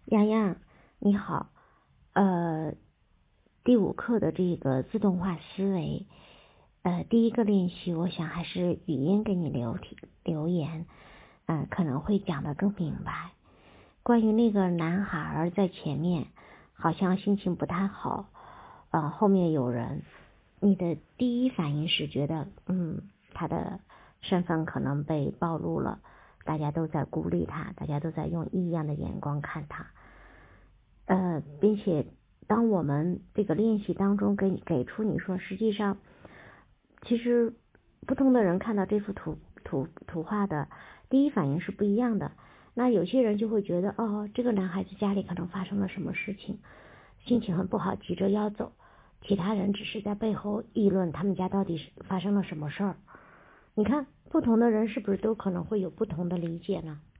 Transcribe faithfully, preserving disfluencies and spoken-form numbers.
洋洋，你好，呃，第五课的这个自动化思维，呃，第一个练习，我想还是语音给你留题留言，嗯、呃，可能会讲得更明白。关于那个男孩在前面，好像心情不太好，呃，后面有人，你的第一反应是觉得，嗯，他的身份可能被暴露了，大家都在孤立他，大家都在用异样的眼光看他。呃，并且当我们这个练习当中给给出你说，实际上其实不同的人看到这幅图图图画的第一反应是不一样的。那有些人就会觉得，哦，这个男孩子家里可能发生了什么事情，心情很不好，急着要走。其他人只是在背后议论他们家到底是发生了什么事儿。你看，不同的人是不是都可能会有不同的理解呢？